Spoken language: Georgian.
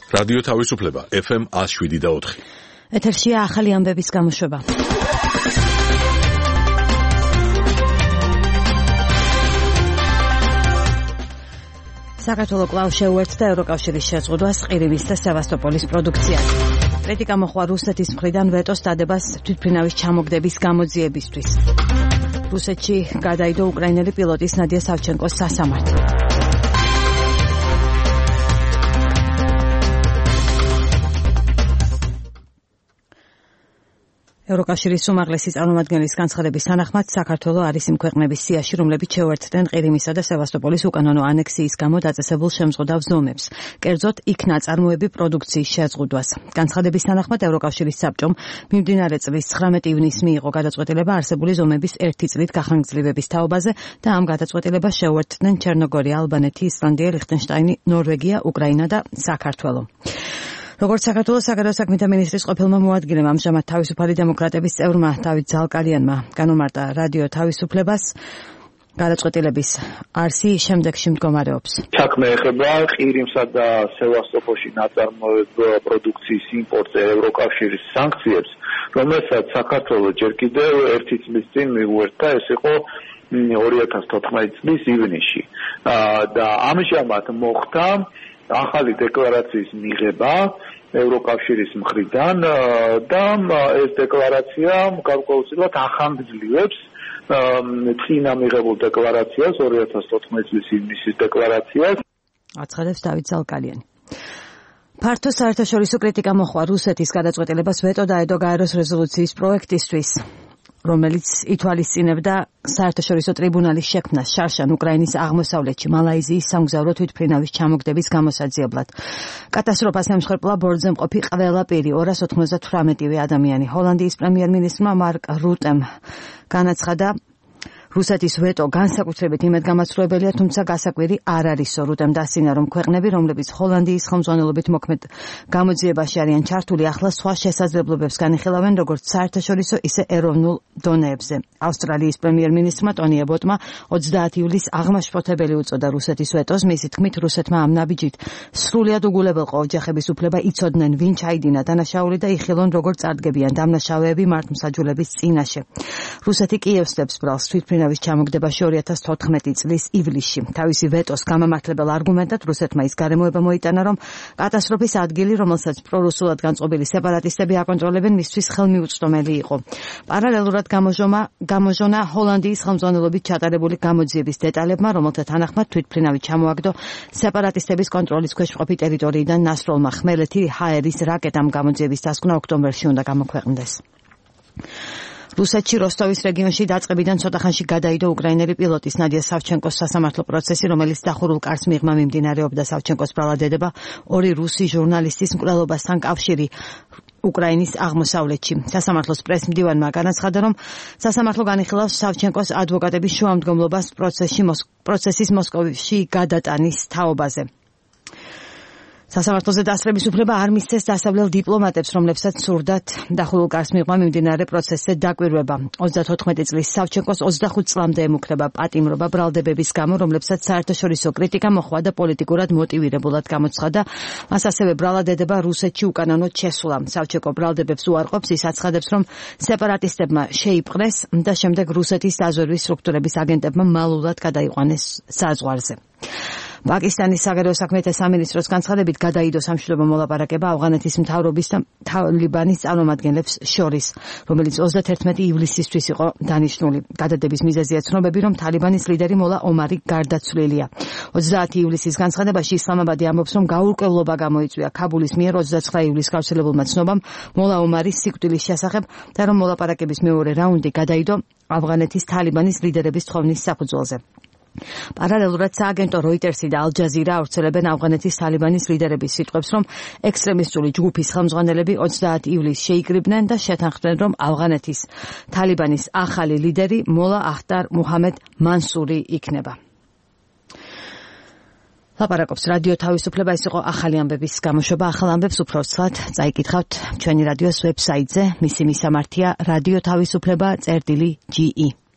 რადიო თავისუფლება FM 107.4. ეთერშია ახალი ამბების გამოშვება. საქართველო კვლავ შეუერთდა ევროკავშირის შეზღუდვას ყირიმის და სევასტოპოლის პროდუქციას. კრიტიკა მოხდა რუსეთის მხრიდან ვეტოს დადებას თვითმფრინავის ჩამოგდების გამოძიებისთვის. რუსეთში გადაიდო უკრაინელი პილოტის ნადია სავჩენკოს სასამართლო. ევროკავშირის უმაღლესი წარმომადგენლის განცხადების თანახმად საქართველო არის იმ ქვეყნების სიაში, რომლებიც შეუერთდნენ ყირიმისა და სევასტოპოლის უკანონო ანექსიის გამო დაწესებულ შემზღუდავ ზომებს, კერძოდ იქ ნაწარმოები პროდუქციის შეზღუდვას. განცხადების თანახმად ევროკავშირის საბჭომ მიმდინარე წლის 19 ივნისს მიიღო გადაწყვეტილება არსებული ზომების 1 წლით გახანგრძლივების თაობაზე და ამ გადაწყვეტილებას შეუერთდნენ ჩერნოგორია, ალბანეთი, ისლანდია, ლიხტენშტაინი, ნორვეგია, უკრაინა და საქართველო. როგორც საქართველოს საგარეო საქმეთა მინისტრის ყოფილმა მოადგილემ ამჟამად თავისუფალი დემოკრატების წევრმა დავით ზალკალიანმა განუმარტა რადიო თავისუფლებას გადაწყვეტილების არსი შემდეგში მდგომარეობს. საქმე ეხება ყირიმსა და სევასტოპოლში ნაწარმოებ პროდუქციის იმპორტზე ევროკავშირის სანქციებს, რომელსაც საქართველოს ჯერ კიდევ 1 წლის წინ მიუერთდა, ეს იყო 2014 წლის ივნისში. და ამჟამად მოხდა ახალი დეკლარაციის მიღება ევროკავშირის მხრიდან და ეს დეკლარაცია გარკვეულწილად ახანგრძლივებს წინა მიღებულ დეკლარაციას 2014 წლის ივნისის დეკლარაციას. აცხადებს დავით ზალკალიანი. ფართო საერთაშორისო კრიტიკა მოხდა რუსეთის გადაწყვეტილებას ვეტო დაედო გაეროს რეზოლუციის პროექტისთვის, რომელიც ითვალისწინებდა საერთაშორისო ტრიბუნალის შექმნას შარშან უკრაინის აღმოსავლეთში მალაიზიის სამგზავრო თვითმფრინავის ჩამოგდების გამოსაძიებლად. კატასტროფას ემსხვერპლა ბორცვზე მყოფი ყველა პირი 298 ადამიანი. ჰოლანდიის პრემიერ-მინისტრმა მარკ რუტემ განაცხადა, რუსეთის ვეტო განსაკუთრებით იმედგამასრულებელია, თუმცა გასაკვირი არ არისო. რუტემ დასცინა, რომ ქვეყნები, რომლებიც ჰოლანდიის ხელმძღვანელობით მოქმედ გამოძიებაში არიან ჩართული, ახლა სხვა შესაძლებლობებს განიხილავენ როგორც საერთაშორისო, ისე ეროვნულ დონეებზე. ავსტრალიის პრემიერ-მინისტრმა ტონი აბოტმა 30 ივლისს აღმაშფოთებელი უწოდა რუსეთის ვეტოს. მისი თქმით, რუსეთმა ამ ნაბიჯით სრულიად უგულებელყო ოჯახების უფლება, იცოდნენ ვინ ჩაიდინა დანაშაული და იხილონ როგორ წარდგებიან დამნაშავეები მართლმსაჯულების წინაშე. რუსეთი კიევს ბრალს თვითმფრინავის ჩამოგდებაში 2014 წლის ივლისში. თავისი ვეტოს გამამართლებელ არგუმენტად რუსეთმა ის გარემოება მოიტანა, რომ კატასტროფის ადგილი, რომელსაც პრორუსულად განწყობილი სეპარატისტები აკონტროლებენ, მისთვის ხელმიუწვდომელი იყო. პარალელურად გამოჟონა ჰოლანდიის ხელმძღვანელობით ჩატარებული გამოძიების დეტალებმა, რომელთა თანახმად თვითმფრინავი ჩამოაგდო სეპარატისტების კონტროლის ქვეშ მყოფი ტერიტორიიდან ნასროლმა ხმელეთი ჰაერის რაკეტამ. გამოძიების დასკვნა ოქტომბერში უნდა გამოქვეყნდეს. რუსეთში როსტოვის რეგიონში დაწყებიდან ცოტახანში გადაიდო უკრაინელი პილოტის ნადია სავჩენკოს სასამართლო პროცესი, რომელიც დახურულ კარს მიღმა მიმდინარეობდა. სავჩენკოს ბრალადება 2 რუსი ჟურნალისტის მკვლელობასთან კავშირი უკრაინის აღმოსავლეთში. სასამართლოს პრესმდივანმა განაცხადა, რომ სასამართლო განიხილავს სავჩენკოს ადვოკატების შუამდგომლობას პროცესის მოსკოვში გადატანის თაობაზე. სასამართლოზე დასწრების უფლება არ მისცეს დასავლელ დიპლომატებს, რომლებსაც სურდათ დახურულ კარს მიღმა მიმდინარე პროცესზე დაკვირვება. 34 წლის სავჩენკოს 25 წლამდე ემუქრება პატიმრობა ბრალდებების გამო, რომლებსაც საერთაშორისო კრიტიკა მოჰყვა და პოლიტიკურად მოტივირებულად გამოცხადა. მას ასევე ბრალადედება რუსეთში უკანონოდ შესულა. სავჩენკო ბრალდებებს უარყოფს, ის აცხადებს, რომ სეპარატისტებმა შეიპყრეს და შემდეგ რუსეთის დაზვერვის სტრუქტურების აგენტებმა მალულად გადაიყვანეს საზღვარზე. პაკისტანის საგარეო საქმეთა სამინისტროს განცხადებით გადაიდო სამშვიდობო მოლაპარაკება ავღანეთის მთავრობის და თალიბანის წარმომადგენლებს შორის, რომელიც 31 ივლისისთვის იყო დანიშნული. გადადების მიზეზია ცნობები, რომ თალიბანის ლიდერი მოლა ომარი გარდაცვლილია. 30 ივლისის განცხადებაში ისლამაბადი ამბობს, რომ გაურკვევლობა გამოიწვია ქაბულის მიერ 29 ივლისს გავრცელებულმა ცნობამ მოლა ომარის სიკვდილის შესახებ და რომ მოლაპარაკების მეორე რაუნდი გადაიდო ავღანეთის თალიბანის ლიდერების თხოვნის საფუძველზე. პარალელურად სააგენტო როიტერსი და ალ-ჯაზირა ავრცელებენ ავღანეთის თალიბანის ლიდერების სიტყვებს, რომ ექსტრემისტული ჯგუფის ხელმძღვანელები 30 ივლისს შეიკრიბნენ და შეთანხმდნენ, რომ ავღანეთის თალიბანის ახალი ლიდერი მოლა ახტარ მუჰამედ მანსური იქნება. ლაპარაკობს რადიო თავისუფლება, ეს იყო ახალი ამბების გამოშვება. ახალ ამბებს უფრო ცალად წაიკითხავთ ჩვენი რადიოს ვებსაიტზე. მისი მისამართია რადიო თავისუფლება.ge